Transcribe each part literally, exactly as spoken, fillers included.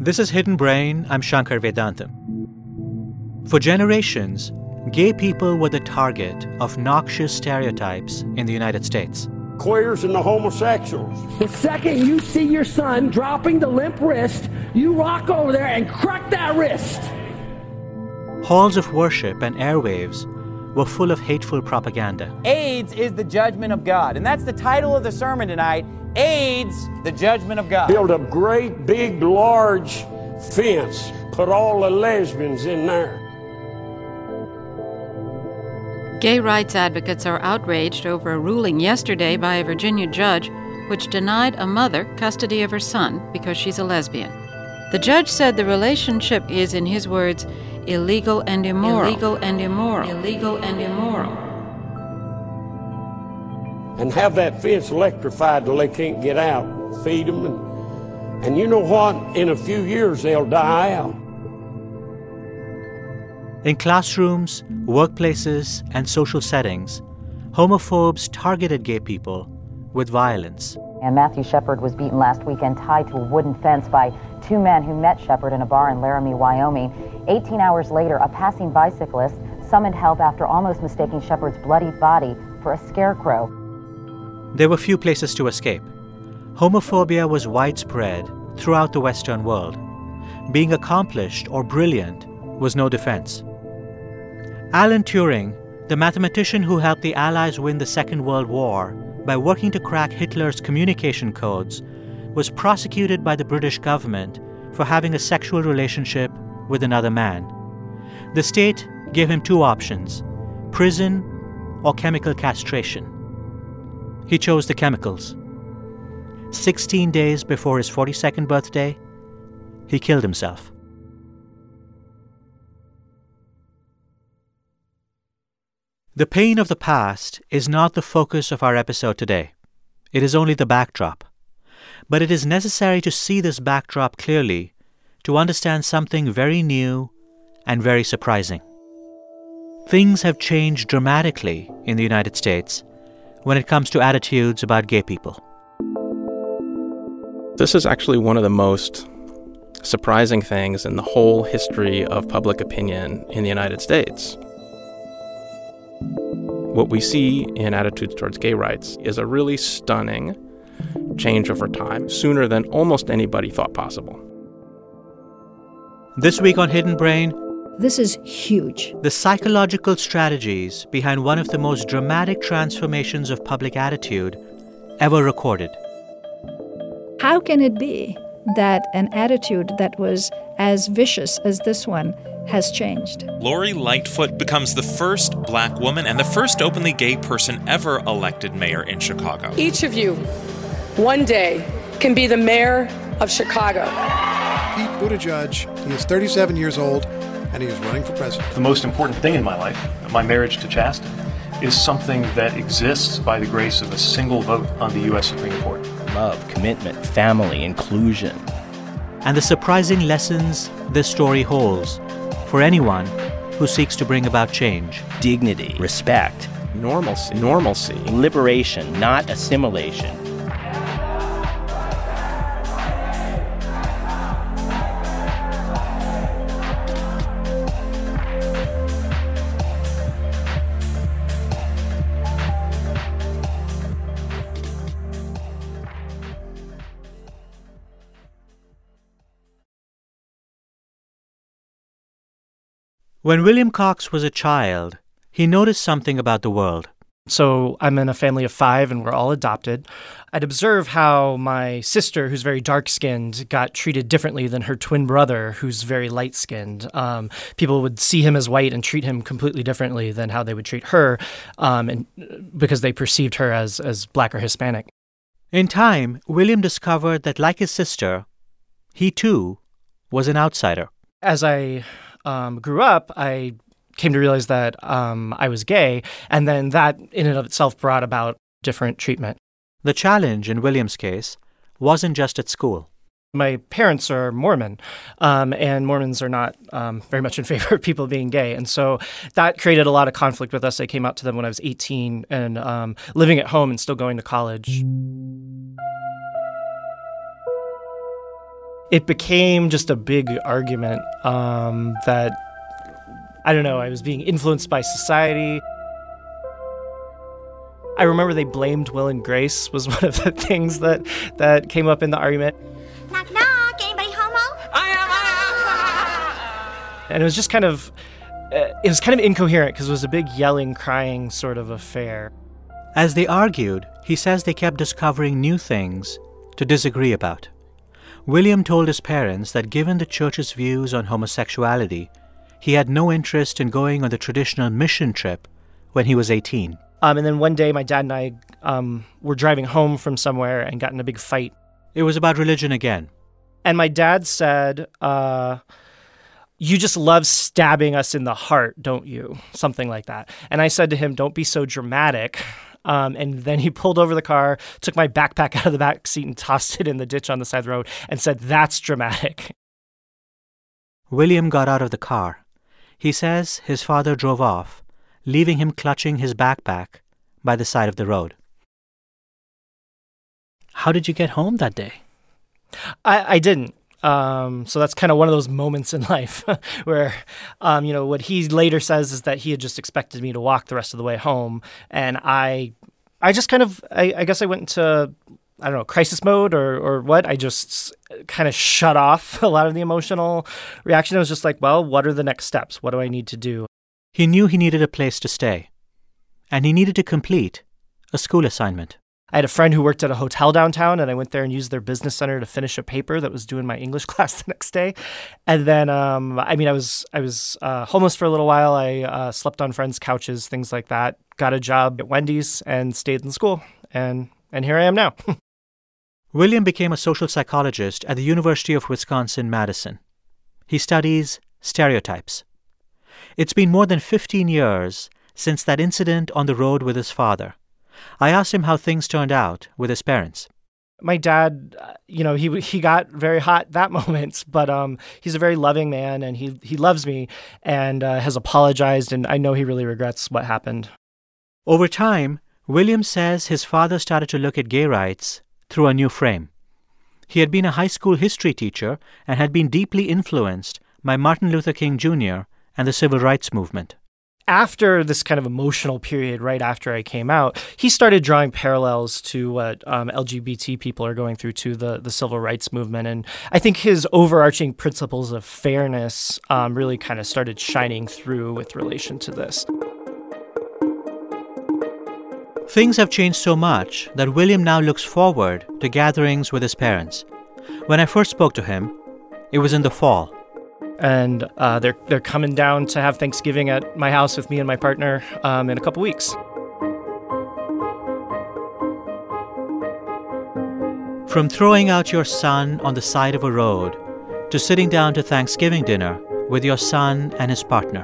This is Hidden Brain. I'm Shankar Vedantam. For generations, gay people were the target of noxious stereotypes in the United States. Queers and the homosexuals. The second you see your son dropping the limp wrist, you walk over there and crack that wrist. Halls of worship and airwaves were full of hateful propaganda. AIDS is the judgment of God, and that's the title of the sermon tonight. AIDS, the judgment of God. Build a great, big, large fence. Put all the lesbians in there. Gay rights advocates are outraged over a ruling yesterday by a Virginia judge which denied a mother custody of her son because she's a lesbian. The judge said the relationship is, in his words, illegal and immoral. Illegal and immoral. Illegal and immoral. And have that fence electrified till they can't get out. Feed them. And, and you know what? In a few years, they'll die out. In classrooms, workplaces, and social settings, homophobes targeted gay people with violence. And Matthew Shepard was beaten last weekend tied to a wooden fence by two men who met Shepard in a bar in Laramie, Wyoming. eighteen hours later, a passing bicyclist summoned help after almost mistaking Shepard's bloodied body for a scarecrow. There were few places to escape. Homophobia was widespread throughout the Western world. Being accomplished or brilliant was no defense. Alan Turing, the mathematician who helped the Allies win the Second World War by working to crack Hitler's communication codes, was prosecuted by the British government for having a sexual relationship with another man. The state gave him two options: prison or chemical castration. He chose the chemicals. Sixteen days before his forty-second birthday, he killed himself. The pain of the past is not the focus of our episode today. It is only the backdrop. But it is necessary to see this backdrop clearly to understand something very new and very surprising. Things have changed dramatically in the United States when it comes to attitudes about gay people. This is actually one of the most surprising things in the whole history of public opinion in the United States. What we see in attitudes towards gay rights is a really stunning change over time, sooner than almost anybody thought possible. This week on Hidden Brain, this is huge. The psychological strategies behind one of the most dramatic transformations of public attitude ever recorded. How can it be that an attitude that was as vicious as this one has changed? Lori Lightfoot becomes the first black woman and the first openly gay person ever elected mayor in Chicago. Each of you, one day, can be the mayor of Chicago. Pete Buttigieg, he is thirty-seven years old, and he is running for president. The most important thing in my life, my marriage to chastity, is something that exists by the grace of a single vote on the U S Supreme Court. Love, commitment, family, inclusion. And the surprising lessons this story holds for anyone who seeks to bring about change. Dignity, respect, normalcy, normalcy, liberation, not assimilation. When William Cox was a child, he noticed something about the world. So I'm in a family of five, and we're all adopted. I'd observe how my sister, who's very dark-skinned, got treated differently than her twin brother, who's very light-skinned. Um, people would see him as white and treat him completely differently than how they would treat her, um, and because they perceived her as, as black or Hispanic. In time, William discovered that, like his sister, he too was an outsider. As I um, grew up, I came to realize that um, I was gay, and then that in and of itself brought about different treatment. The challenge in William's case wasn't just at school. My parents are Mormon, um, and Mormons are not um, very much in favor of people being gay. And so that created a lot of conflict with us. I came out to them when I was eighteen and um, living at home and still going to college. It became just a big argument um, that, I don't know, I was being influenced by society. I remember they blamed Will and Grace was one of the things that, that came up in the argument. Knock, knock. Anybody homo? I am, I am. And it was just kind of, uh, it was kind of incoherent because it was a big yelling, crying sort of affair. As they argued, he says they kept discovering new things to disagree about. William told his parents that given the church's views on homosexuality, he had no interest in going on the traditional mission trip when he was eighteen. Um, and then one day, my dad and I um, were driving home from somewhere and got in a big fight. It was about religion again. And my dad said, uh, you just love stabbing us in the heart, don't you? Something like that. And I said to him, don't be so dramatic. Um, and then he pulled over the car, took my backpack out of the back seat and tossed it in the ditch on the side of the road and said, that's dramatic. William got out of the car. He says his father drove off, leaving him clutching his backpack by the side of the road. How did you get home that day? I, I didn't. Um, so that's kind of one of those moments in life where, um, you know, what he later says is that he had just expected me to walk the rest of the way home. And I, I just kind of, I, I guess I went into, I don't know, crisis mode or, or what. I just kind of shut off a lot of the emotional reaction. I was just like, well, what are the next steps? What do I need to do? He knew he needed a place to stay, and he needed to complete a school assignment. I had a friend who worked at a hotel downtown, and I went there and used their business center to finish a paper that was due in my English class the next day. And then, um, I mean, I was I was uh, homeless for a little while. I uh, slept on friends' couches, things like that. Got a job at Wendy's and stayed in school, and and here I am now. William became a social psychologist at the University of Wisconsin-Madison. He studies stereotypes. It's been more than fifteen years since that incident on the road with his father. I asked him how things turned out with his parents. My dad, you know, he he got very hot that moment, but um, he's a very loving man, and he, he loves me and uh, has apologized, and I know he really regrets what happened. Over time, William says his father started to look at gay rights through a new frame. He had been a high school history teacher and had been deeply influenced by Martin Luther King Junior and the civil rights movement. After this kind of emotional period, right after I came out, he started drawing parallels to what um, L G B T people are going through to the, the civil rights movement. And I think his overarching principles of fairness um, really kind of started shining through with relation to this. Things have changed so much that William now looks forward to gatherings with his parents. When I first spoke to him, it was in the fall. And uh, they're they're coming down to have Thanksgiving at my house with me and my partner um, in a couple weeks. From throwing out your son on the side of a road to sitting down to Thanksgiving dinner with your son and his partner.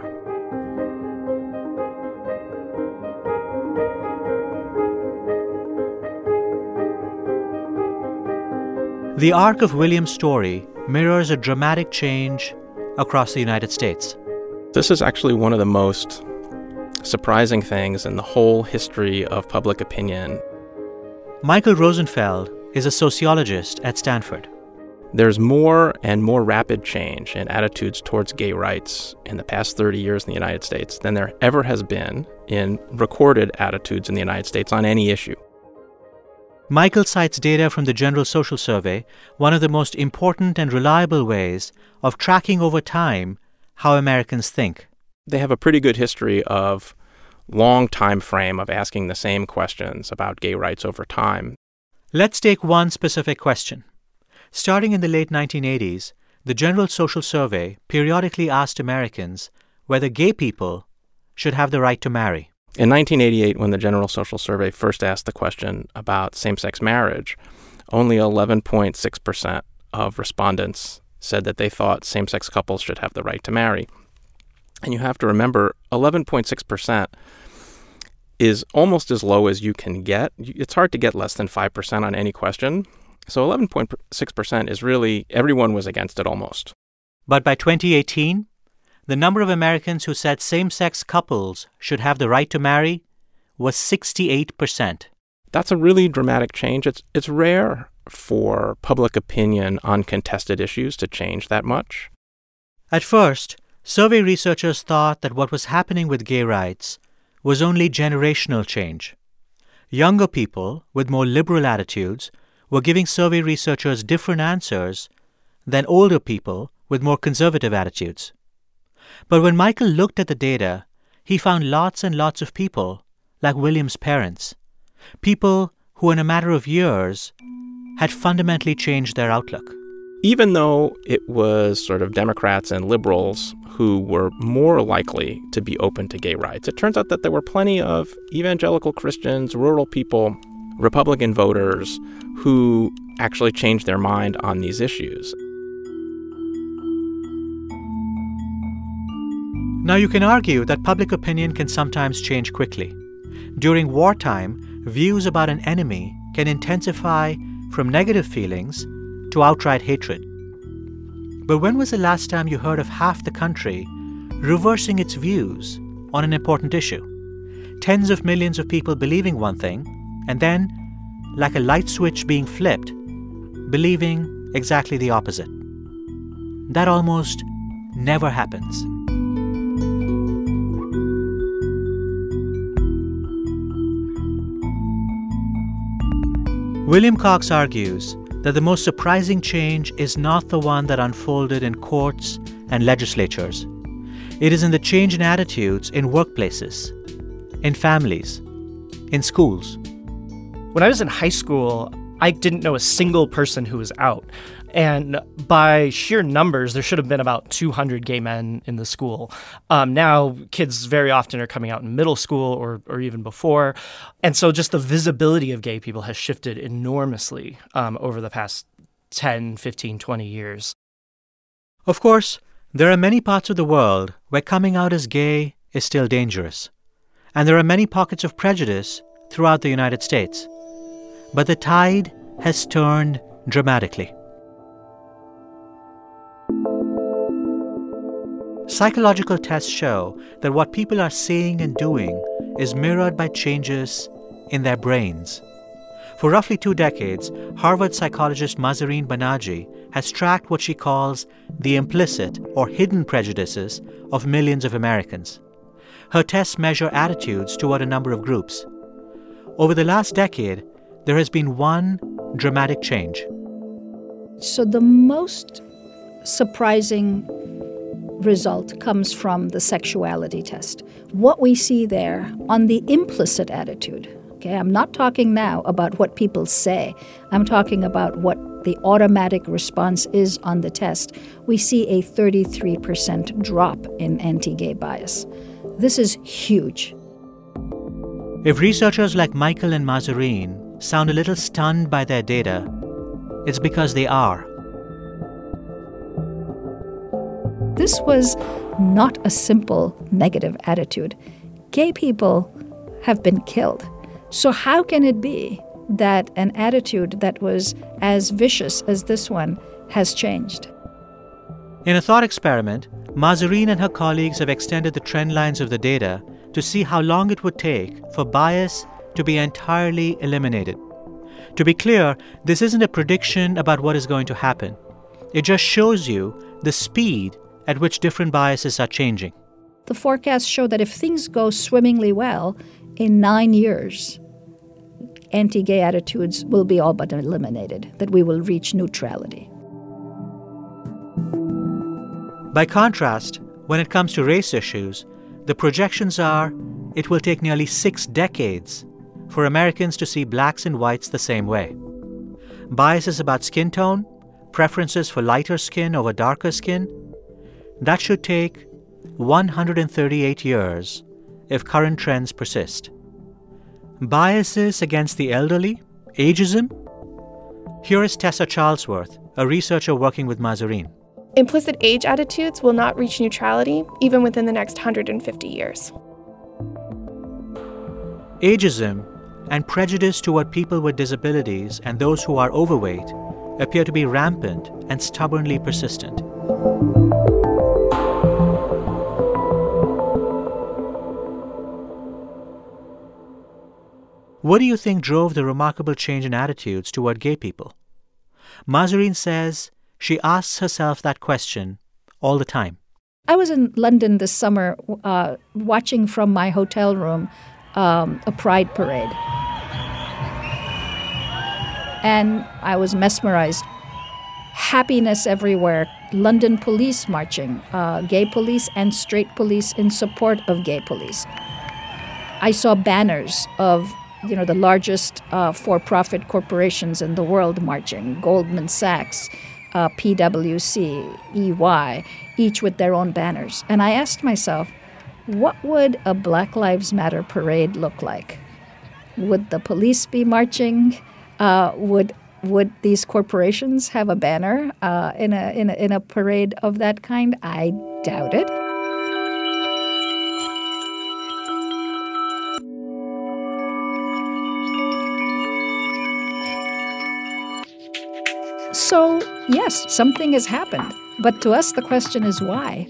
The arc of William's story mirrors a dramatic change across the United States. This is actually one of the most surprising things in the whole history of public opinion. Michael Rosenfeld is a sociologist at Stanford. There's more and more rapid change in attitudes towards gay rights in the past thirty years in the United States than there ever has been in recorded attitudes in the United States on any issue. Michael cites data from the General Social Survey, one of the most important and reliable ways of tracking over time how Americans think. They have a pretty good history of long time frame of asking the same questions about gay rights over time. Let's take one specific question. Starting in the late nineteen eighties, the General Social Survey periodically asked Americans whether gay people should have the right to marry. In nineteen eighty-eight, when the General Social Survey first asked the question about same-sex marriage, only eleven point six percent of respondents said that they thought same-sex couples should have the right to marry. And you have to remember, eleven point six percent is almost as low as you can get. It's hard to get less than five percent on any question. So eleven point six percent is really, everyone was against it almost. But by twenty eighteen, the number of Americans who said same-sex couples should have the right to marry was sixty-eight percent. That's a really dramatic change. It's it's rare for public opinion on contested issues to change that much. At first, survey researchers thought that what was happening with gay rights was only generational change. Younger people with more liberal attitudes were giving survey researchers different answers than older people with more conservative attitudes. But when Michael looked at the data, he found lots and lots of people, like William's parents, people who in a matter of years had fundamentally changed their outlook. Even though it was sort of Democrats and liberals who were more likely to be open to gay rights, it turns out that there were plenty of evangelical Christians, rural people, Republican voters who actually changed their mind on these issues. Now, you can argue that public opinion can sometimes change quickly. During wartime, views about an enemy can intensify from negative feelings to outright hatred. But when was the last time you heard of half the country reversing its views on an important issue? Tens of millions of people believing one thing, and then, like a light switch being flipped, believing exactly the opposite. That almost never happens. William Cox argues that the most surprising change is not the one that unfolded in courts and legislatures. It is in the change in attitudes in workplaces, in families, in schools. When I was in high school, I didn't know a single person who was out. And by sheer numbers, there should have been about two hundred gay men in the school. Um, now, kids very often are coming out in middle school or, or even before. And so just the visibility of gay people has shifted enormously um, over the past ten, fifteen, twenty years. Of course, there are many parts of the world where coming out as gay is still dangerous. And there are many pockets of prejudice throughout the United States. But the tide has turned dramatically. Psychological tests show that what people are saying and doing is mirrored by changes in their brains. For roughly two decades, Harvard psychologist Mahzarin Banaji has tracked what she calls the implicit or hidden prejudices of millions of Americans. Her tests measure attitudes toward a number of groups. Over the last decade, there has been one dramatic change. So the most surprising result comes from the sexuality test. What we see there on the implicit attitude, okay, I'm not talking now about what people say. I'm talking about what the automatic response is on the test. We see a thirty-three percent drop in anti-gay bias. This is huge. If researchers like Michael and Mahzarin sound a little stunned by their data, it's because they are. This was not a simple negative attitude. Gay people have been killed. So how can it be that an attitude that was as vicious as this one has changed? In a thought experiment, Mahzarin and her colleagues have extended the trend lines of the data to see how long it would take for bias to be entirely eliminated. To be clear, this isn't a prediction about what is going to happen. It just shows you the speed at which different biases are changing. The forecasts show that if things go swimmingly well, in nine years, anti-gay attitudes will be all but eliminated, that we will reach neutrality. By contrast, when it comes to race issues, the projections are it will take nearly six decades for Americans to see blacks and whites the same way. Biases about skin tone, preferences for lighter skin over darker skin, that should take one hundred thirty-eight years if current trends persist. Biases against the elderly, ageism? Here is Tessa Charlesworth, a researcher working with Mahzarin. Implicit age attitudes will not reach neutrality even within the next one hundred fifty years. Ageism and prejudice toward people with disabilities and those who are overweight appear to be rampant and stubbornly persistent. What do you think drove the remarkable change in attitudes toward gay people? Mahzarin says she asks herself that question all the time. I was in London this summer uh, watching from my hotel room um, a pride parade. And I was mesmerized. Happiness everywhere. London police marching, uh, gay police and straight police in support of gay police. I saw banners of, you know, the largest uh, for-profit corporations in the world marching, Goldman Sachs, uh, P W C, E Y, each with their own banners. And I asked myself, what would a Black Lives Matter parade look like? Would the police be marching? Uh, would would these corporations have a banner uh, in a in a in a parade of that kind? I doubt it. So, yes, something has happened. But to us, the question is why?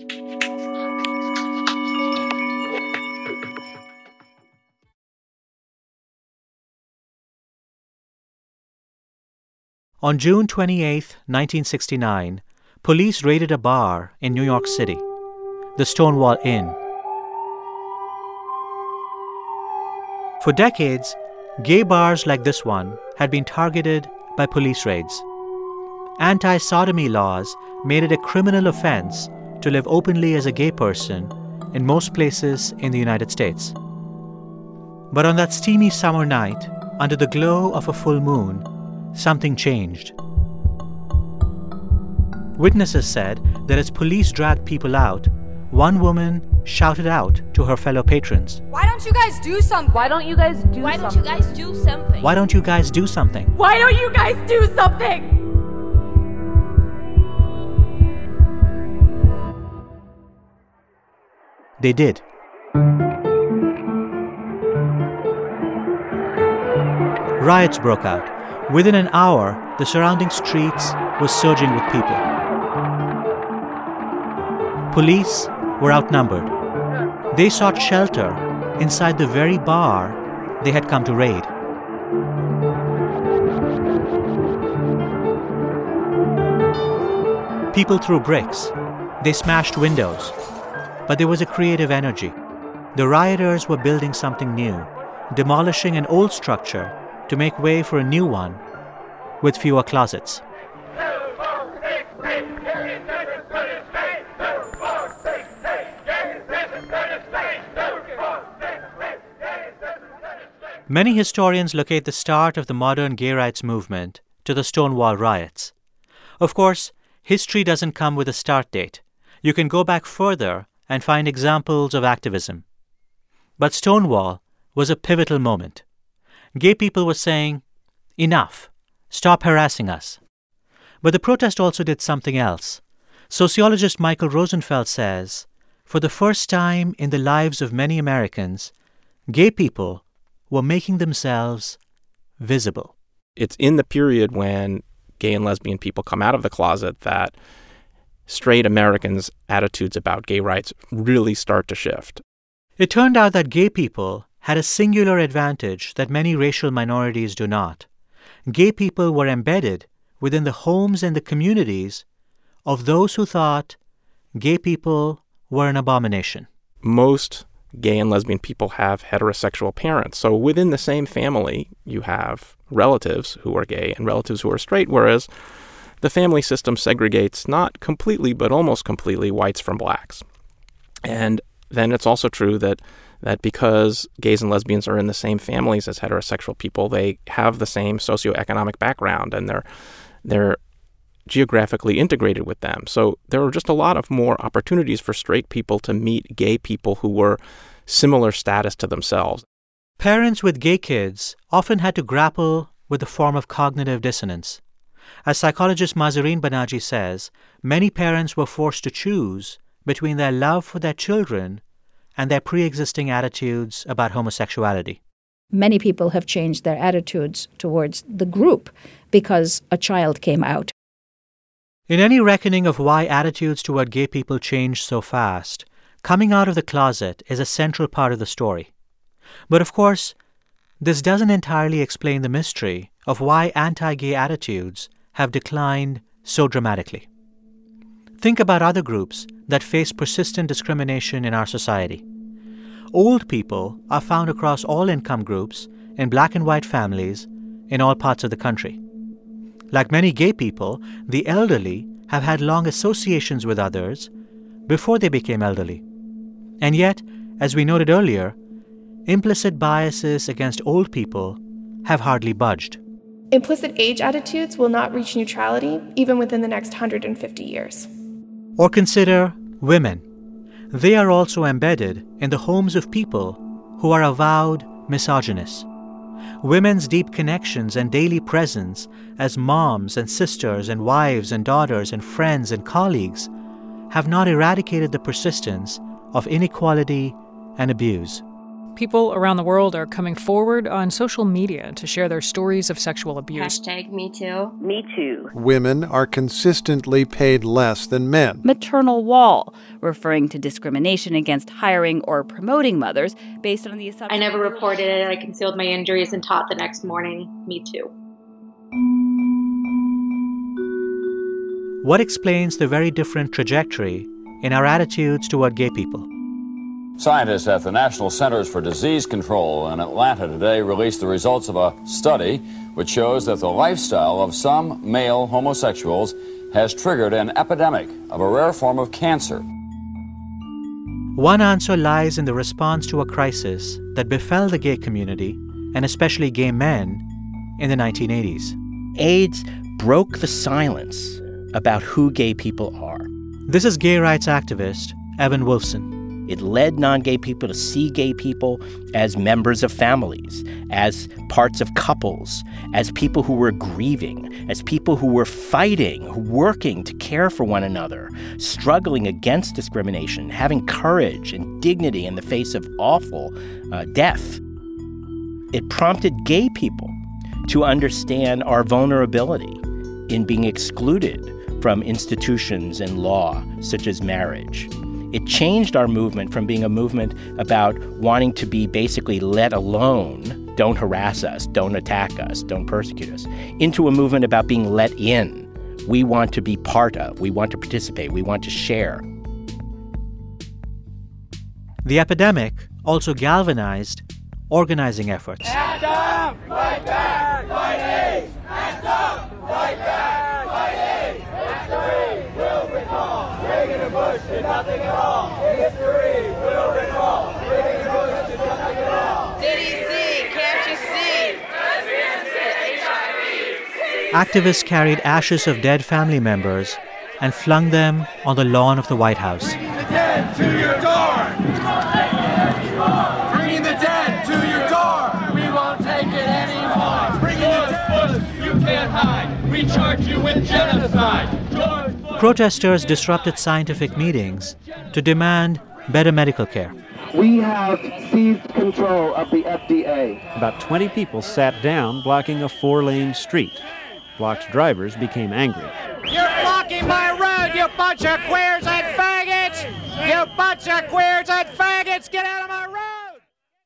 On June twenty-eighth, nineteen sixty-nine, police raided a bar in New York City, the Stonewall Inn. For decades, gay bars like this one had been targeted by police raids. Anti-sodomy laws made it a criminal offense to live openly as a gay person in most places in the United States. But on that steamy summer night, under the glow of a full moon, something changed. Witnesses said that as police dragged people out, one woman shouted out to her fellow patrons, Why don't you guys do something? Why don't you guys do Why something? Why don't you guys do something? "Why don't you guys do something?" Why don't you guys do something? They did. Riots broke out. Within an hour, the surrounding streets were surging with people. Police were outnumbered. They sought shelter inside the very bar they had come to raid. People threw bricks. They smashed windows. But there was a creative energy. The rioters were building something new, demolishing an old structure to make way for a new one with fewer closets. Many historians locate the start of the modern gay rights movement to the Stonewall riots. Of course, history doesn't come with a start date. You can go back further and find examples of activism. But Stonewall was a pivotal moment. Gay people were saying, enough, stop harassing us. But the protest also did something else. Sociologist Michael Rosenfeld says, for the first time in the lives of many Americans, gay people were making themselves visible. It's in the period when gay and lesbian people come out of the closet that straight Americans' attitudes about gay rights really start to shift. It turned out that gay people had a singular advantage that many racial minorities do not. Gay people were embedded within the homes and the communities of those who thought gay people were an abomination. Most gay and lesbian people have heterosexual parents. So within the same family, you have relatives who are gay and relatives who are straight, whereas the family system segregates not completely, but almost completely whites from blacks. And then it's also true that that because gays and lesbians are in the same families as heterosexual people, they have the same socioeconomic background and they're they're geographically integrated with them. So there were just a lot of more opportunities for straight people to meet gay people who were similar status to themselves. Parents with gay kids often had to grapple with a form of cognitive dissonance. As psychologist Mahzarin Banaji says, many parents were forced to choose between their love for their children and their pre-existing attitudes about homosexuality. Many people have changed their attitudes towards the group because a child came out. In any reckoning of why attitudes toward gay people changed so fast, coming out of the closet is a central part of the story. But of course, this doesn't entirely explain the mystery of why anti-gay attitudes have declined so dramatically. Think about other groups that face persistent discrimination in our society. Old people are found across all income groups, in black and white families, in all parts of the country. Like many gay people, the elderly have had long associations with others before they became elderly. And yet, as we noted earlier, implicit biases against old people have hardly budged. Implicit age attitudes will not reach neutrality even within the next one hundred fifty years. Or consider women. They are also embedded in the homes of people who are avowed misogynists. Women's deep connections and daily presence as moms and sisters and wives and daughters and friends and colleagues have not eradicated the persistence of inequality and abuse. People around the world are coming forward on social media to share their stories of sexual abuse. Hashtag me too. Me too. Women are consistently paid less than men. Maternal wall, referring to discrimination against hiring or promoting mothers based on the assumption. I never reported it. I concealed my injuries and taught the next morning. Me too. What explains the very different trajectory in our attitudes toward gay people? Scientists at the National Centers for Disease Control in Atlanta today released the results of a study which shows that the lifestyle of some male homosexuals has triggered an epidemic of a rare form of cancer. One answer lies in the response to a crisis that befell the gay community, and especially gay men, in the nineteen eighties. AIDS broke the silence about who gay people are. This is gay rights activist Evan Wolfson. It led non-gay people to see gay people as members of families, as parts of couples, as people who were grieving, as people who were fighting, working to care for one another, struggling against discrimination, having courage and dignity in the face of awful uh, death. It prompted gay people to understand our vulnerability in being excluded from institutions and law, such as marriage. It changed our movement from being a movement about wanting to be basically let alone, don't harass us, don't attack us, don't persecute us, into a movement about being let in. We want to be part of, we want to participate, we want to share. The epidemic also galvanized organizing efforts. Act up! Fight back! Fight AIDS! Act up! Fight back! Fight AIDS! History will recall. Reagan and Bush did nothing at all. History will recall. Reagan and Bush did nothing at all. D D C, can't you see? Lesbians get H I V. Activists carried ashes of dead family members and flung them on the lawn of the White House. Bringing the dead to your door. Bringing the dead to your door. We won't take it anymore. Bringing the dead. You can't hide. We charge you with genocide. Protesters disrupted scientific meetings to demand better medical care. We have seized control of the F D A. About twenty people sat down, blocking a four-lane street. Blocked drivers became angry. You're blocking my road, you bunch of queers and faggots! You bunch of queers and faggots! Get out of my road!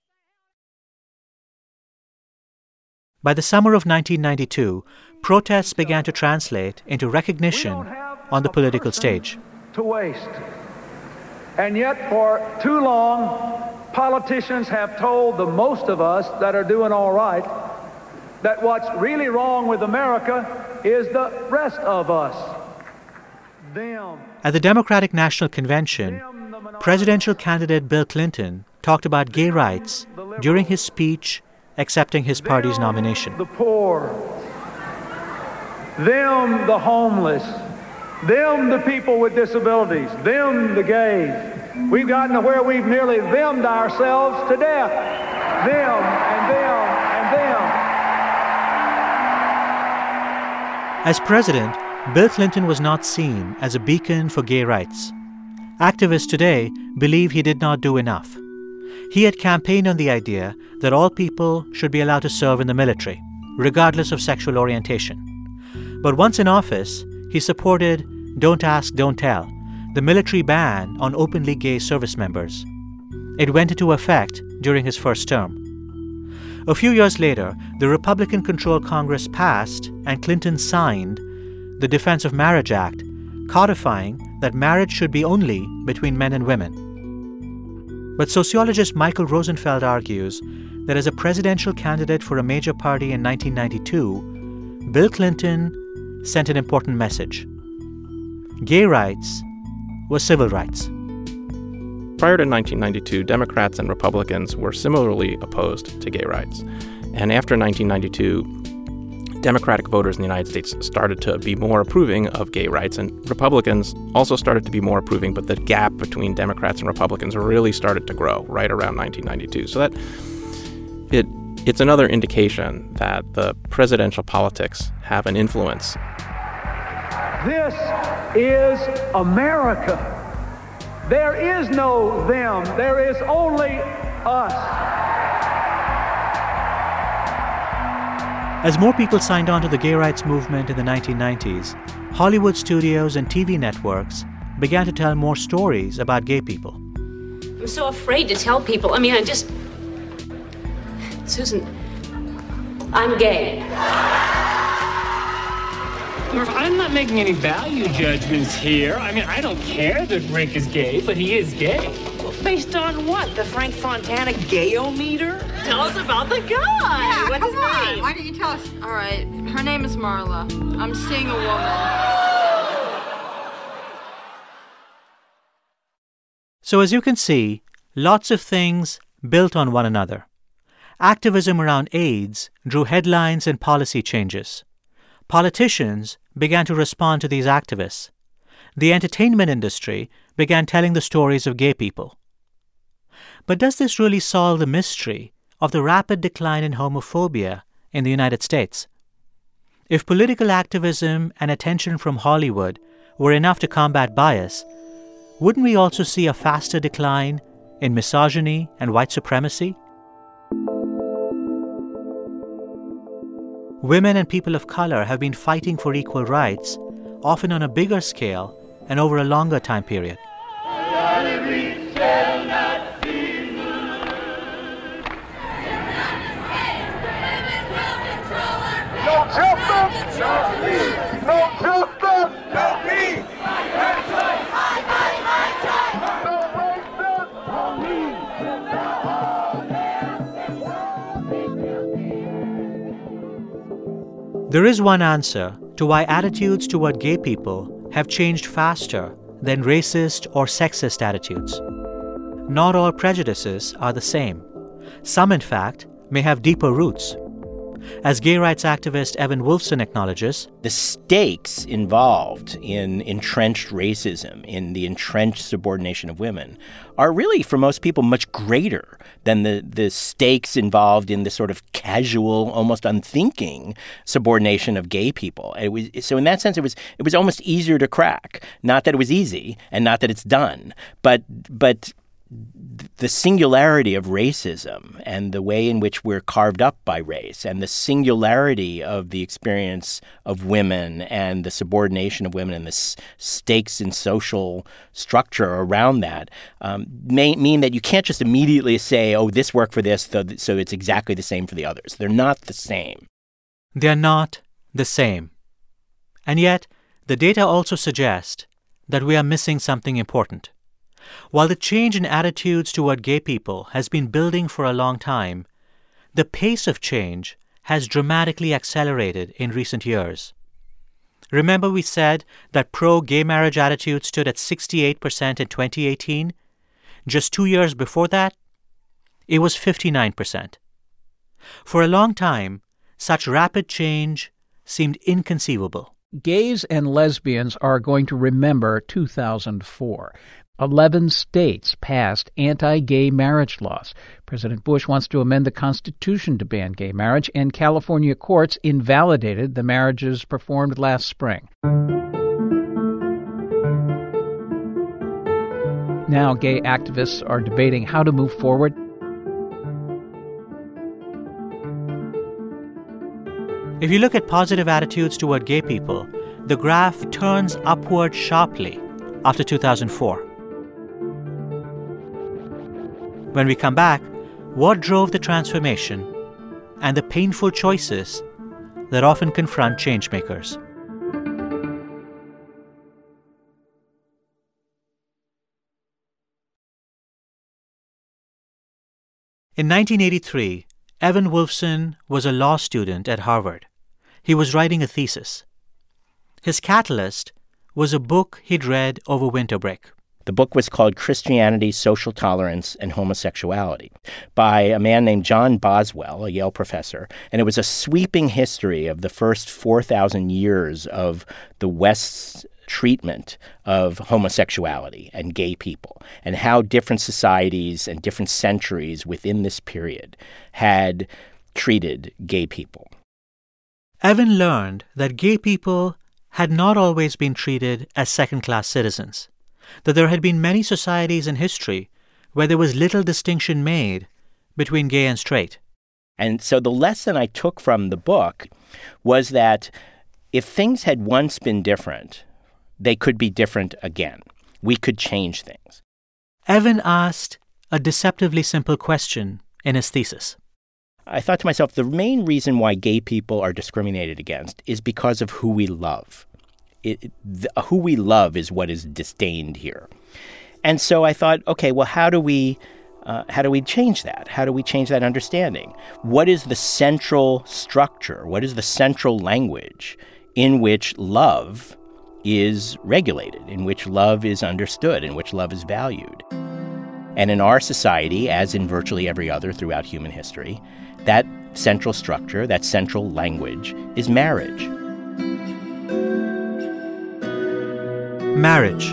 By the summer of nineteen ninety-two, protests began to translate into recognition on the political stage. To waste. And yet, for too long, politicians have told the most of us that are doing all right that what's really wrong with America is the rest of us. Them. At the Democratic National Convention, presidential candidate Bill Clinton talked about gay rights during his speech accepting his party's them, nomination. The poor. Them, the homeless. Them, the people with disabilities. Them, the gays. We've gotten to where we've nearly themmed ourselves to death. Them and them and them. As president, Bill Clinton was not seen as a beacon for gay rights. Activists today believe he did not do enough. He had campaigned on the idea that all people should be allowed to serve in the military, regardless of sexual orientation. But once in office, he supported Don't Ask, Don't Tell, the military ban on openly gay service members. It went into effect during his first term. A few years later, the Republican-controlled Congress passed and Clinton signed the Defense of Marriage Act, codifying that marriage should be only between men and women. But sociologist Michael Rosenfeld argues that as a presidential candidate for a major party in nineteen ninety-two, Bill Clinton sent an important message. Gay rights were civil rights. Prior to nineteen ninety-two, Democrats and Republicans were similarly opposed to gay rights. And after nineteen ninety-two, Democratic voters in the United States started to be more approving of gay rights, and Republicans also started to be more approving, but the gap between Democrats and Republicans really started to grow right around nineteen ninety-two. So that it it's another indication that the presidential politics have an influence. This is America. There is no them. There is only us. As more people signed on to the gay rights movement in the nineteen nineties, Hollywood studios and T V networks began to tell more stories about gay people. I'm so afraid to tell people. I mean, I just... Susan, I'm gay. Murph, I'm not making any value judgments here. I mean, I don't care that Rick is gay, but he is gay. Well, based on what? The Frank Fontana gayometer? Tell us about the guy. Yeah, What's his come on. name? Why don't you tell us? All right, her name is Marla. I'm seeing a woman. So as you can see, lots of things built on one another. Activism around AIDS drew headlines and policy changes. Politicians began to respond to these activists. The entertainment industry began telling the stories of gay people. But does this really solve the mystery of the rapid decline in homophobia in the United States? If political activism and attention from Hollywood were enough to combat bias, wouldn't we also see a faster decline in misogyny and white supremacy? Women and people of color have been fighting for equal rights, often on a bigger scale and over a longer time period. No justice! No peace! No justice! No peace! There is one answer to why attitudes toward gay people have changed faster than racist or sexist attitudes. Not all prejudices are the same. Some, in fact, may have deeper roots. As gay rights activist Evan Wolfson acknowledges, the stakes involved in entrenched racism, in the entrenched subordination of women, are really, for most people, much greater than the, the stakes involved in the sort of casual, almost unthinking subordination of gay people. It was, so in that sense, it was it was almost easier to crack. Not that it was easy, and not that it's done, but but the singularity of racism and the way in which we're carved up by race and the singularity of the experience of women and the subordination of women and the s- stakes in social structure around that um, may mean that you can't just immediately say, oh, this worked for this, so it's exactly the same for the others. They're not the same. They're not the same. And yet, the data also suggest that we are missing something important. While the change in attitudes toward gay people has been building for a long time, the pace of change has dramatically accelerated in recent years. Remember we said that pro-gay marriage attitudes stood at sixty-eight percent in twenty eighteen? Just two years before that, it was fifty-nine percent. For a long time, such rapid change seemed inconceivable. Gays and lesbians are going to remember two thousand four. Eleven states passed anti-gay marriage laws. President Bush wants to amend the Constitution to ban gay marriage, and California courts invalidated the marriages performed last spring. Now, gay activists are debating how to move forward. If you look at positive attitudes toward gay people, the graph turns upward sharply after two thousand four. When we come back, what drove the transformation and the painful choices that often confront changemakers? In nineteen eighty-three, Evan Wolfson was a law student at Harvard. He was writing a thesis. His catalyst was a book he'd read over winter break. The book was called Christianity, Social Tolerance, and Homosexuality by a man named John Boswell, a Yale professor. And it was a sweeping history of the first four thousand years of the West's treatment of homosexuality and gay people, and how different societies and different centuries within this period had treated gay people. Evan learned that gay people had not always been treated as second-class citizens, that there had been many societies in history where there was little distinction made between gay and straight. And so the lesson I took from the book was that if things had once been different, they could be different again. We could change things. Evan asked a deceptively simple question in his thesis. I thought to myself, the main reason why gay people are discriminated against is because of who we love. It, the, who we love is what is disdained here. And so I thought, okay, well, how do we uh, how do we change that? How do we change that understanding? What is the central structure? What is the central language in which love is regulated, in which love is understood, in which love is valued? And in our society, as in virtually every other throughout human history, that central structure, that central language is marriage. Marriage.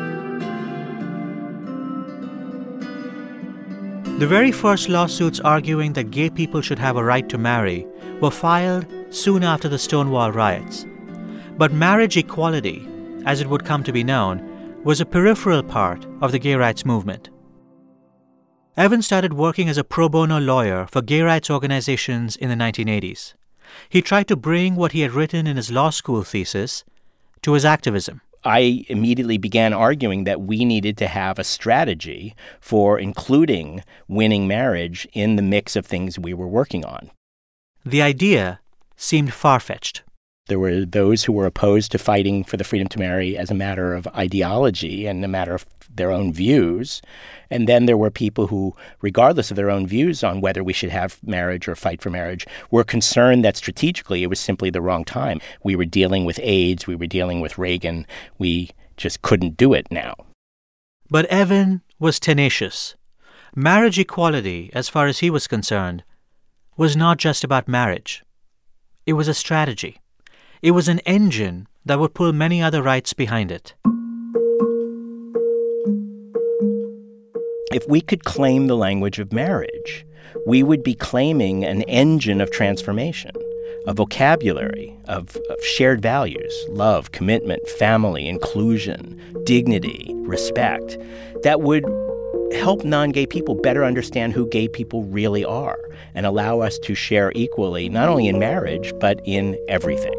The very first lawsuits arguing that gay people should have a right to marry were filed soon after the Stonewall riots. But marriage equality, as it would come to be known, was a peripheral part of the gay rights movement. Evan started working as a pro bono lawyer for gay rights organizations in the nineteen eighties. He tried to bring what he had written in his law school thesis to his activism. I immediately began arguing that we needed to have a strategy for including winning marriage in the mix of things we were working on. The idea seemed far-fetched. There were those who were opposed to fighting for the freedom to marry as a matter of ideology and a matter of their own views. And then there were people who, regardless of their own views on whether we should have marriage or fight for marriage, were concerned that strategically it was simply the wrong time. We were dealing with AIDS. We were dealing with Reagan. We just couldn't do it now. But Evan was tenacious. Marriage equality, as far as he was concerned, was not just about marriage. It was a strategy. It was an engine that would pull many other rights behind it. If we could claim the language of marriage, we would be claiming an engine of transformation, a vocabulary of, of shared values, love, commitment, family, inclusion, dignity, respect, that would help non-gay people better understand who gay people really are and allow us to share equally, not only in marriage, but in everything.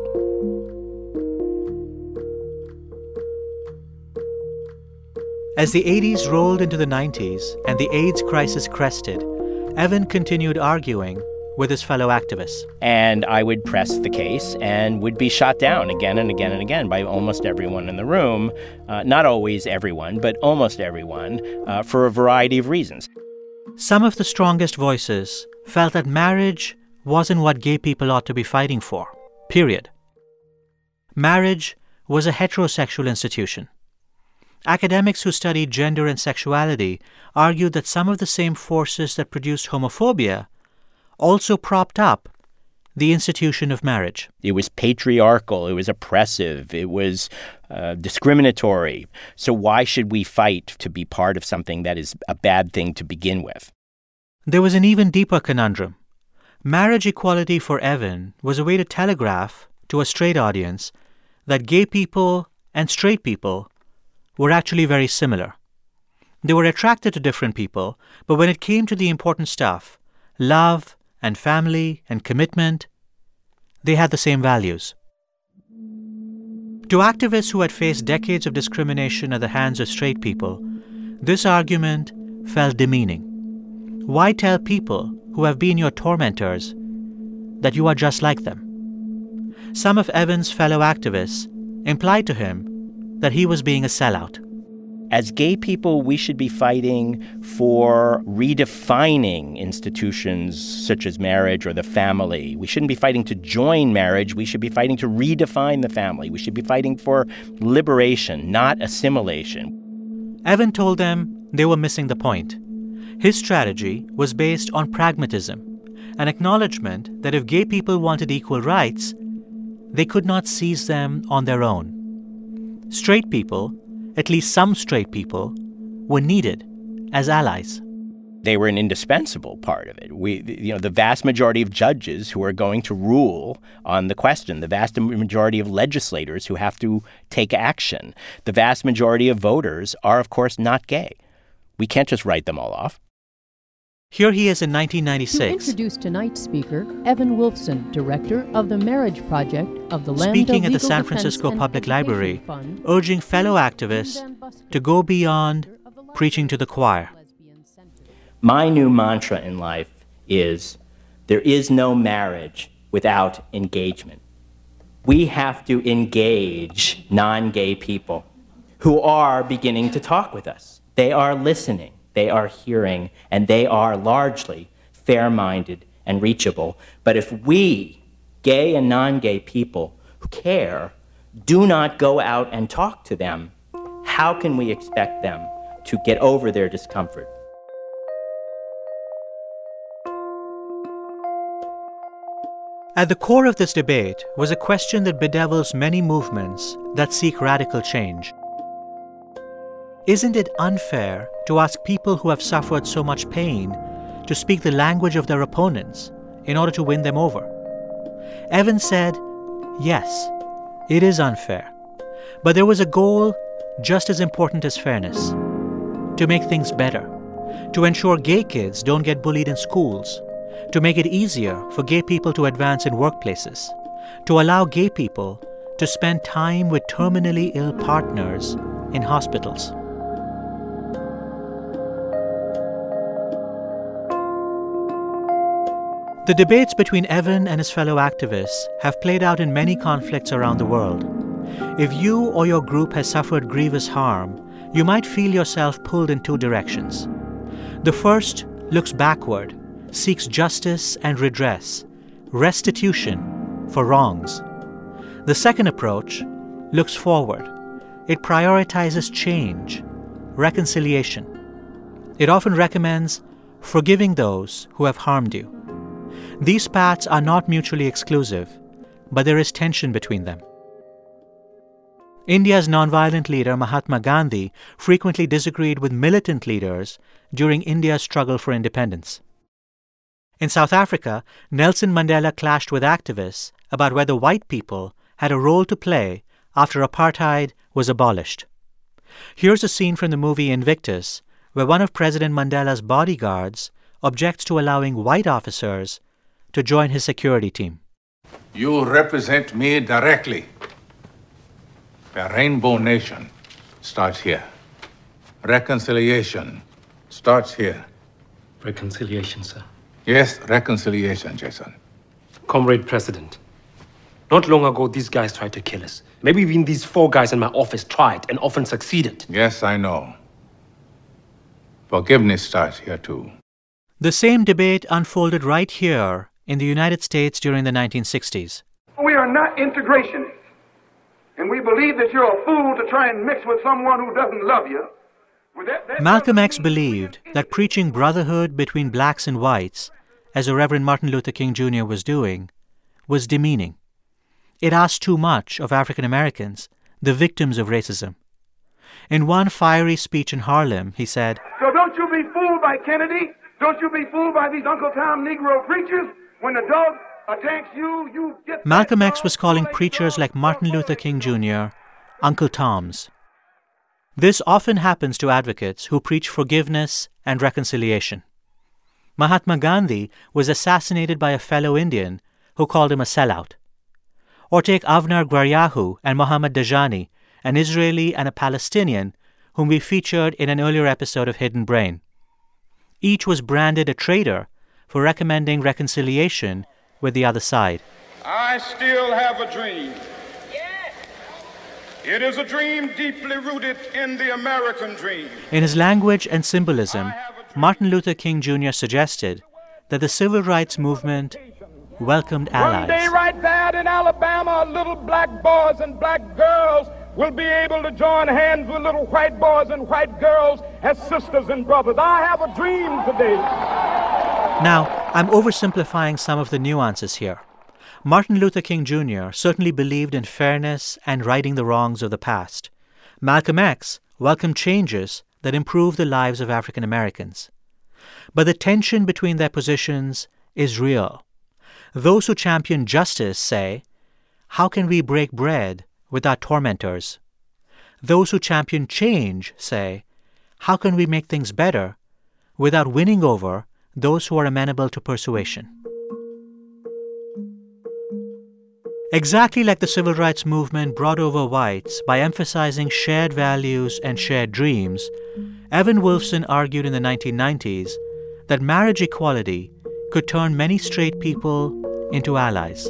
As the eighties rolled into the nineties and the AIDS crisis crested, Evan continued arguing with his fellow activists. And I would press the case and would be shot down again and again and again by almost everyone in the room. Uh, not always everyone, but almost everyone, uh, for a variety of reasons. Some of the strongest voices felt that marriage wasn't what gay people ought to be fighting for, period. Marriage was a heterosexual institution. Academics who studied gender and sexuality argued that some of the same forces that produced homophobia also propped up the institution of marriage. It was patriarchal, it was oppressive, it was uh, discriminatory. So why should we fight to be part of something that is a bad thing to begin with? There was an even deeper conundrum. Marriage equality for Evan was a way to telegraph to a straight audience that gay people and straight people were actually very similar. They were attracted to different people, but when it came to the important stuff, love and family and commitment, they had the same values. To activists who had faced decades of discrimination at the hands of straight people, this argument felt demeaning. Why tell people who have been your tormentors that you are just like them? Some of Evan's fellow activists implied to him that he was being a sellout. As gay people, we should be fighting for redefining institutions such as marriage or the family. We shouldn't be fighting to join marriage. We should be fighting to redefine the family. We should be fighting for liberation, not assimilation. Evan told them they were missing the point. His strategy was based on pragmatism, an acknowledgement that if gay people wanted equal rights, they could not seize them on their own. Straight people, at least some straight people, were needed as allies. They were an indispensable part of it. We, you know, the vast majority of judges who are going to rule on the question, the vast majority of legislators who have to take action, the vast majority of voters are, of course, not gay. We can't just write them all off. Here he is in nineteen ninety-six. To introduce tonight's speaker, Evan Wolfson, director of the Marriage Project of the Lambda Speaking at the Legal San Defense Francisco and Public Education Library, Fund, urging fellow activists to go beyond preaching to the choir. My new mantra in life is, there is no marriage without engagement. We have to engage non-gay people who are beginning to talk with us. They are listening, they are hearing, and they are largely fair-minded and reachable. But if we, gay and non-gay people who care, do not go out and talk to them, how can we expect them to get over their discomfort? At the core of this debate was a question that bedevils many movements that seek radical change. Isn't it unfair to ask people who have suffered so much pain to speak the language of their opponents in order to win them over? Evan said, yes, it is unfair. But there was a goal just as important as fairness: to make things better, to ensure gay kids don't get bullied in schools, to make it easier for gay people to advance in workplaces, to allow gay people to spend time with terminally ill partners in hospitals. The debates between Evan and his fellow activists have played out in many conflicts around the world. If you or your group has suffered grievous harm, you might feel yourself pulled in two directions. The first looks backward, seeks justice and redress, restitution for wrongs. The second approach looks forward. It prioritizes change, reconciliation. It often recommends forgiving those who have harmed you. These paths are not mutually exclusive, but there is tension between them. India's nonviolent leader Mahatma Gandhi frequently disagreed with militant leaders during India's struggle for independence. In South Africa, Nelson Mandela clashed with activists about whether white people had a role to play after apartheid was abolished. Here's a scene from the movie Invictus, where one of President Mandela's bodyguards objects to allowing white officers to join his security team. You represent me directly. The Rainbow Nation starts here. Reconciliation starts here. Reconciliation, sir. Yes, reconciliation, Jason. Comrade President, not long ago, these guys tried to kill us. Maybe even these four guys in my office tried and often succeeded. Yes, I know. Forgiveness starts here, too. The same debate unfolded right here in the United States during the nineteen sixties. We are not integrationists, and we believe that you're a fool to try and mix with someone who doesn't love you. That, that Malcolm X believed that preaching brotherhood between blacks and whites, as the Reverend Martin Luther King Junior was doing, was demeaning. It asked too much of African Americans, the victims of racism. In one fiery speech in Harlem, he said, "So don't you be fooled by Kennedy. Don't you be fooled by these Uncle Tom Negro preachers. When the dog attacks you, you get..." Malcolm X was calling preachers like Martin Luther King Junior Uncle Toms. This often happens to advocates who preach forgiveness and reconciliation. Mahatma Gandhi was assassinated by a fellow Indian who called him a sellout. Or take Avner Gwaryahu and Mohammad Dajani, an Israeli and a Palestinian whom we featured in an earlier episode of Hidden Brain. Each was branded a traitor for recommending reconciliation with the other side. I still have a dream. It is a dream deeply rooted in the American dream. In his language and symbolism, Martin Luther King Junior suggested that the civil rights movement welcomed allies. One day right there in Alabama, little black boys and black girls will be able to join hands with little white boys and white girls as sisters and brothers. I have a dream today. Now, I'm oversimplifying some of the nuances here. Martin Luther King Junior certainly believed in fairness and righting the wrongs of the past. Malcolm X welcomed changes that improve the lives of African Americans. But the tension between their positions is real. Those who champion justice say, how can we break bread with our tormentors? Those who champion change say, how can we make things better without winning over those who are amenable to persuasion? Exactly like the civil rights movement brought over whites by emphasizing shared values and shared dreams, Evan Wolfson argued in the nineteen nineties that marriage equality could turn many straight people into allies.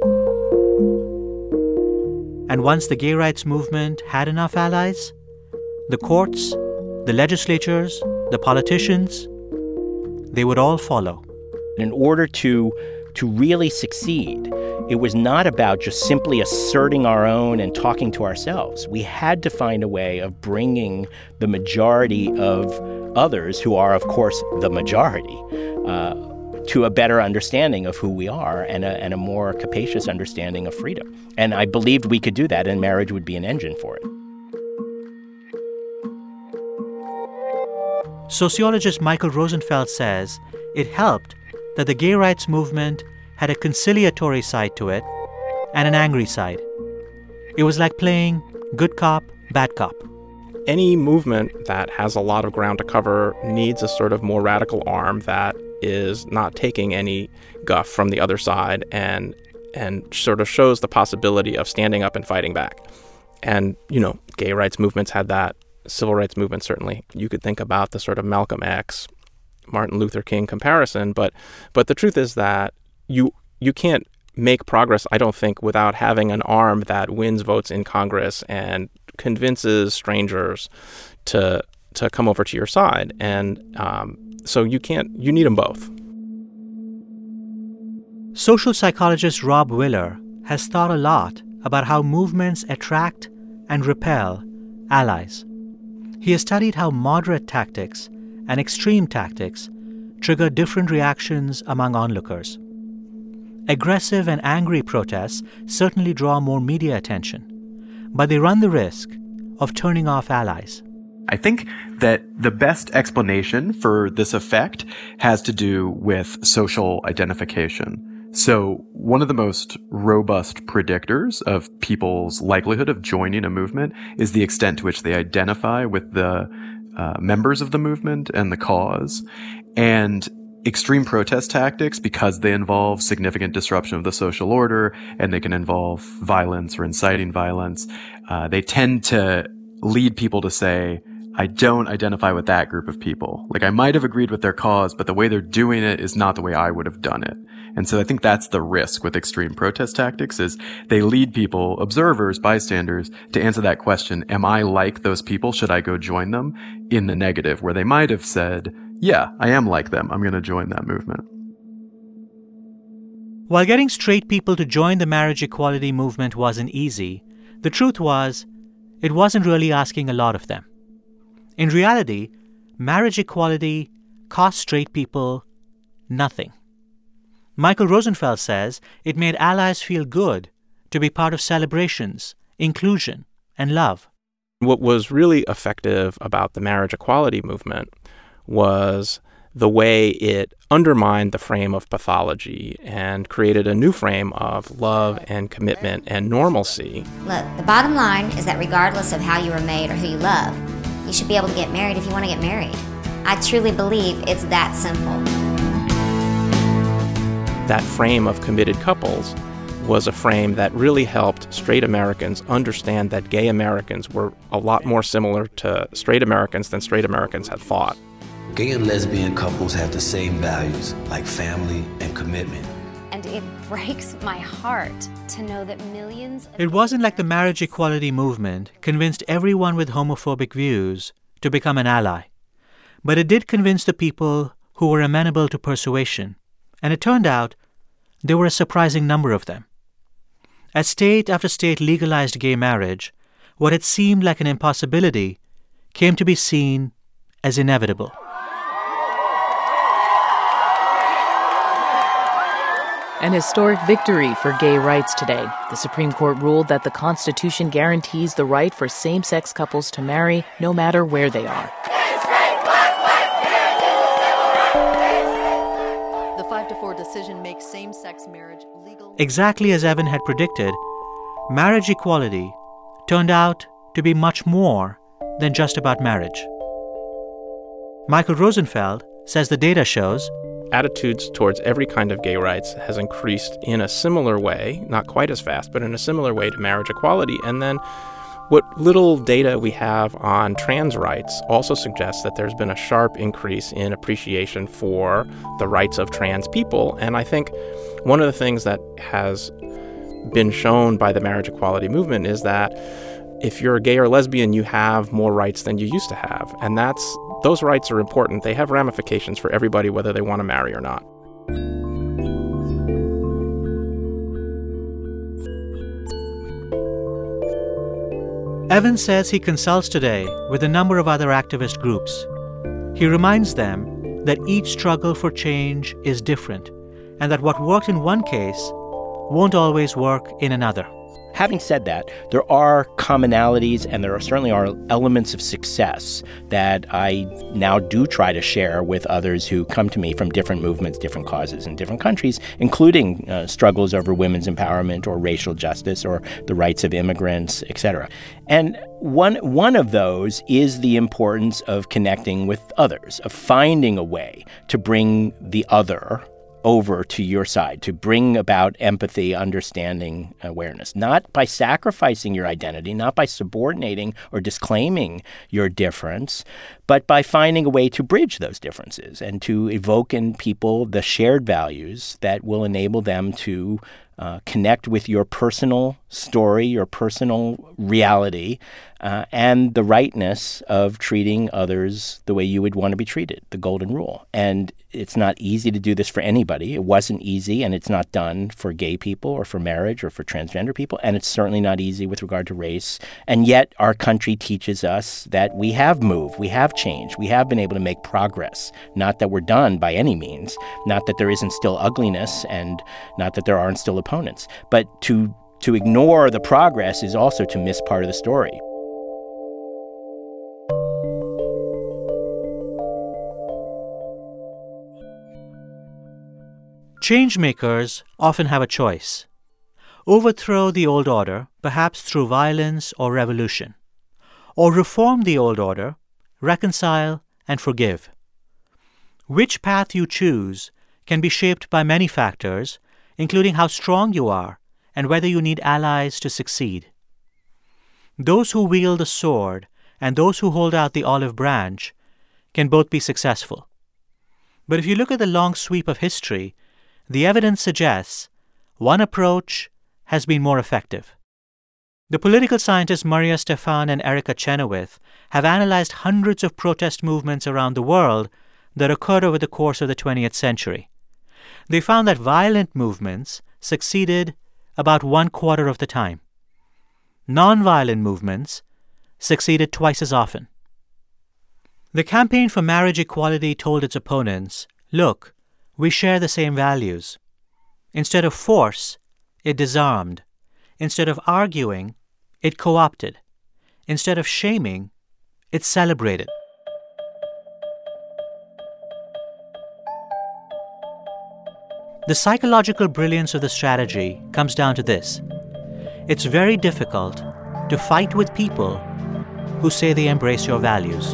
And once the gay rights movement had enough allies, the courts, the legislatures, the politicians, they would all follow. In order to, to really succeed, it was not about just simply asserting our own and talking to ourselves. We had to find a way of bringing the majority of others, who are, of course, the majority, uh, to a better understanding of who we are and a, and a more capacious understanding of freedom. And I believed we could do that, and marriage would be an engine for it. Sociologist Michael Rosenfeld says it helped that the gay rights movement had a conciliatory side to it and an angry side. It was like playing good cop, bad cop. Any movement that has a lot of ground to cover needs a sort of more radical arm that is not taking any guff from the other side and and sort of shows the possibility of standing up and fighting back. And, you know, gay rights movements had that. Civil rights movement, certainly. You could think about the sort of Malcolm X, Martin Luther King comparison, but but the truth is that you you can't make progress, I don't think, without having an arm that wins votes in Congress and convinces strangers to to come over to your side. And um, so you can't, you need them both. Social psychologist Rob Willer has thought a lot about how movements attract and repel allies. He has studied how moderate tactics and extreme tactics trigger different reactions among onlookers. Aggressive and angry protests certainly draw more media attention, but they run the risk of turning off allies. I think that the best explanation for this effect has to do with social identification. So one of the most robust predictors of people's likelihood of joining a movement is the extent to which they identify with the uh, members of the movement and the cause. And extreme protest tactics, because they involve significant disruption of the social order and they can involve violence or inciting violence, uh, they tend to lead people to say, I don't identify with that group of people. Like, I might have agreed with their cause, but the way they're doing it is not the way I would have done it. And so I think that's the risk with extreme protest tactics, is they lead people, observers, bystanders, to answer that question, am I like those people? Should I go join them? In the negative, where they might have said, yeah, I am like them. I'm going to join that movement. While getting straight people to join the marriage equality movement wasn't easy, the truth was it wasn't really asking a lot of them. In reality, marriage equality cost straight people nothing. Michael Rosenfeld says it made allies feel good to be part of celebrations, inclusion, and love. What was really effective about the marriage equality movement was the way it undermined the frame of pathology and created a new frame of love and commitment and normalcy. Look, the bottom line is that regardless of how you were made or who you love, you should be able to get married if you want to get married. I truly believe it's that simple. That frame of committed couples was a frame that really helped straight Americans understand that gay Americans were a lot more similar to straight Americans than straight Americans had thought. Gay and lesbian couples have the same values, like family and commitment. And if breaks my heart to know that millions of It wasn't like the marriage equality movement convinced everyone with homophobic views to become an ally. But it did convince the people who were amenable to persuasion, and it turned out there were a surprising number of them. As state after state legalized gay marriage, what had seemed like an impossibility came to be seen as inevitable. An historic victory for gay rights today. The Supreme Court ruled that the Constitution guarantees the right for same-sex couples to marry no matter where they are. The five to four decision makes same-sex marriage legal. Exactly as Evan had predicted, marriage equality turned out to be much more than just about marriage. Michael Rosenfeld says the data shows attitudes towards every kind of gay rights has increased in a similar way, not quite as fast, but in a similar way to marriage equality. And then what little data we have on trans rights also suggests that there's been a sharp increase in appreciation for the rights of trans people. And I think one of the things that has been shown by the marriage equality movement is that if you're gay or lesbian, you have more rights than you used to have. And that's those rights are important. They have ramifications for everybody, whether they want to marry or not. Evan says he consults today with a number of other activist groups. He reminds them that each struggle for change is different and that what worked in one case won't always work in another. Having said that, there are commonalities and there are certainly are elements of success that I now do try to share with others who come to me from different movements, different causes in different countries, including uh, struggles over women's empowerment or racial justice or the rights of immigrants, et cetera. And one, one of those is the importance of connecting with others, of finding a way to bring the other over to your side, to bring about empathy, understanding, awareness, not by sacrificing your identity, not by subordinating or disclaiming your difference, but by finding a way to bridge those differences and to evoke in people the shared values that will enable them to uh, connect with your personal story, your personal reality, uh, and the rightness of treating others the way you would want to be treated, the golden rule. And it's not easy to do this for anybody. It wasn't easy, and it's not done for gay people or for marriage or for transgender people, and it's certainly not easy with regard to race. And yet our country teaches us that we have moved, we have changed, we have been able to make progress. Not that we're done by any means, not that there isn't still ugliness, and not that there aren't still opponents. But to to ignore the progress is also to miss part of the story. Changemakers often have a choice. Overthrow the old order, perhaps through violence or revolution. Or reform the old order, reconcile and forgive. Which path you choose can be shaped by many factors, including how strong you are and whether you need allies to succeed. Those who wield the sword and those who hold out the olive branch can both be successful. But if you look at the long sweep of history, the evidence suggests one approach has been more effective. The political scientists Maria Stephan and Erica Chenoweth have analyzed hundreds of protest movements around the world that occurred over the course of the twentieth century. They found that violent movements succeeded about one quarter of the time. Nonviolent movements succeeded twice as often. The Campaign for Marriage Equality told its opponents, look, we share the same values. Instead of force, it disarmed. Instead of arguing, it co-opted. Instead of shaming, it celebrated. The psychological brilliance of the strategy comes down to this. It's very difficult to fight with people who say they embrace your values.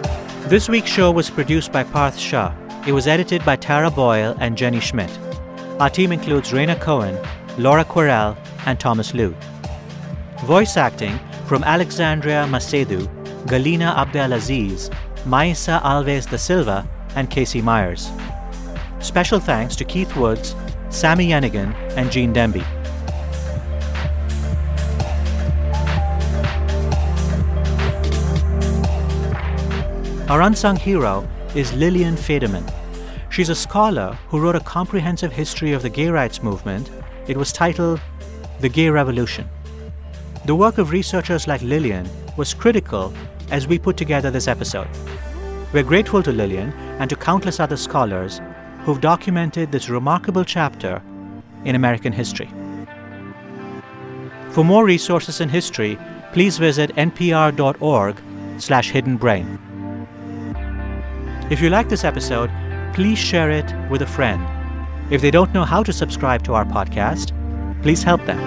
This week's show was produced by Parth Shah. It was edited by Tara Boyle and Jenny Schmidt. Our team includes Raina Cohen, Laura Quirrell, and Thomas Liu. Voice acting from Alexandria Macedo, Galina Abdelaziz, Maisa Alves da Silva, and Casey Myers. Special thanks to Keith Woods, Sammy Yenigan, and Gene Demby. Our unsung hero is Lillian Faderman. She's a scholar who wrote a comprehensive history of the gay rights movement. It was titled The Gay Revolution. The work of researchers like Lillian was critical as we put together this episode. We're grateful to Lillian and to countless other scholars who've documented this remarkable chapter in American history. For more resources in history, please visit npr.org slash hidden brain. If you like this episode, please share it with a friend. If they don't know how to subscribe to our podcast, please help them.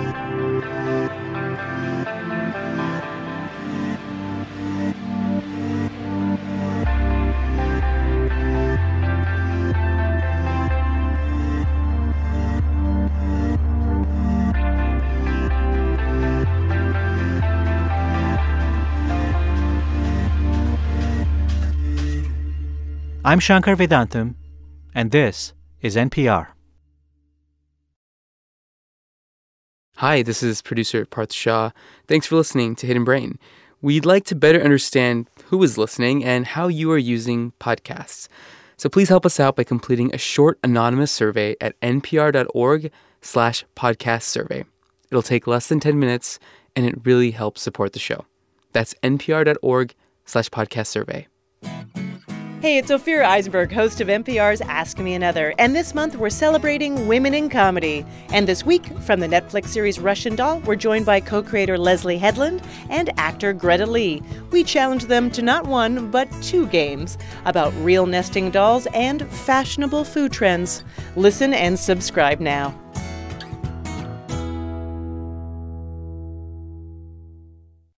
I'm Shankar Vedantam, and this is N P R. Hi, this is producer Parth Shah. Thanks for listening to Hidden Brain. We'd like to better understand who is listening and how you are using podcasts. So please help us out by completing a short anonymous survey at npr.org slash podcast survey. It'll take less than ten minutes, and it really helps support the show. That's npr.org slash podcast survey. Hey, it's Ophira Eisenberg, host of N P R's Ask Me Another. And this month, we're celebrating women in comedy. And this week, from the Netflix series Russian Doll, we're joined by co-creator Leslie Headland and actor Greta Lee. We challenge them to not one, but two games about real nesting dolls and fashionable food trends. Listen and subscribe now.